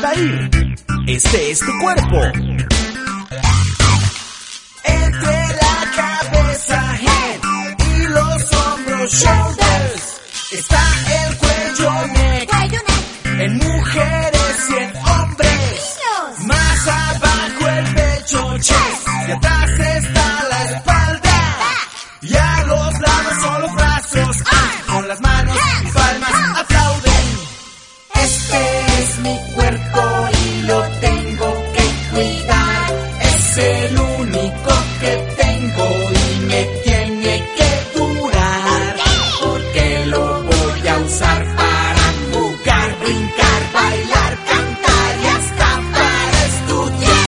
Aldair, este es tu cuerpo. Entre la cabeza, head, y los hombros, shoulders, está el cuello, neck, en mujeres y en hombres. Más abajo el pecho, chest, y atrás está la espalda. Y a los lados son los brazos, con las manos y palmas